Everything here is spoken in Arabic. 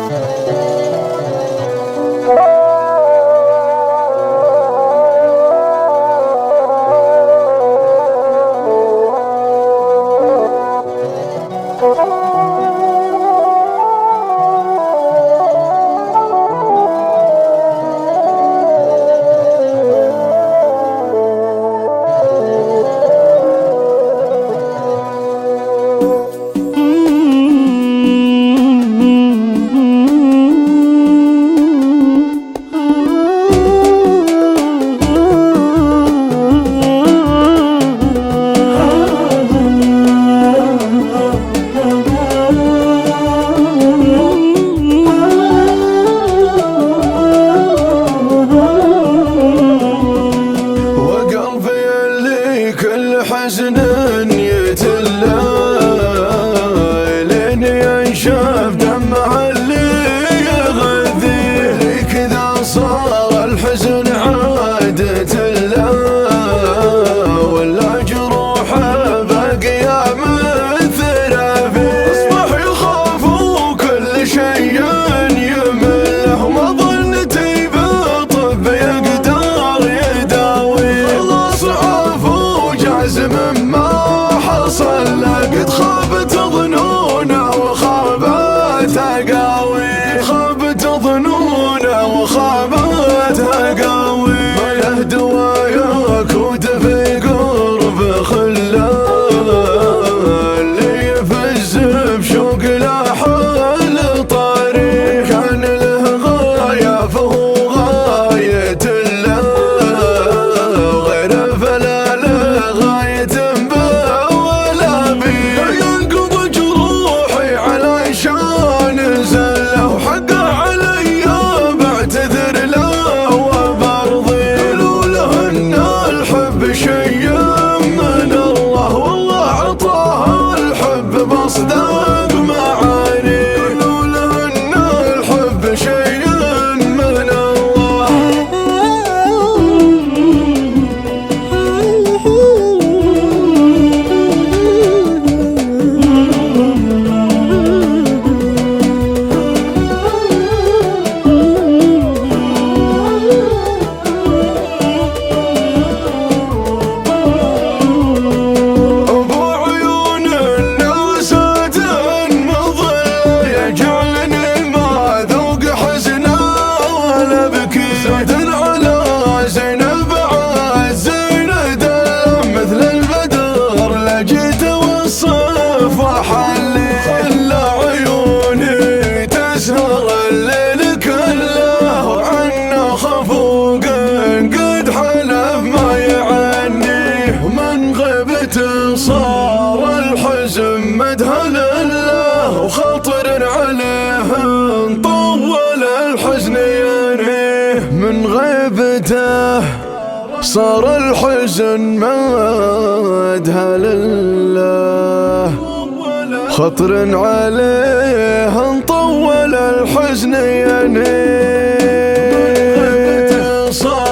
حزن يتلى لين ينشف دمع اللي يغذيه، كذا صار الحزن عادة له ولا جروحه باقية مثل فيه. اصبح يخاف وكل شيء يمله، ما ظنتي بالطب يقدر يداويه. خلاص عاف وجازم ما حصل له، قد خابت ظنونه وخابت اقاويه، خابت ظنونه وخابت اقاويه. ما له دواياك ودفي قرب خله، اللي يفز بشوق لاحل طريق. كان له غايه فهو غايه له، غير فلا له غايه به ولا بيه. ينقض جروحي على شان زله، وحقه علي بعتذر له وبرضي. لولا ان الحب شيء من الله، والله عطاه الحب بصدق معاني. لولا ان الحب شيء من الله. ابو عيون الناس مظل يجعلني ما ذوق حزنه ولا بكي. زاد على زينب عزين دم مثل البدر، لجيت والصف وحلي. خلى عيوني تسهر الليل كله، وعنه خفوق قد حلف ما يعنيه. ومن غيبته صار الحزن مدهل له، وخاطر عليه طول الحزن ينهيه. من غيبته صار الحزن مدهل له، خطر عليه طول الحزن ينهيه.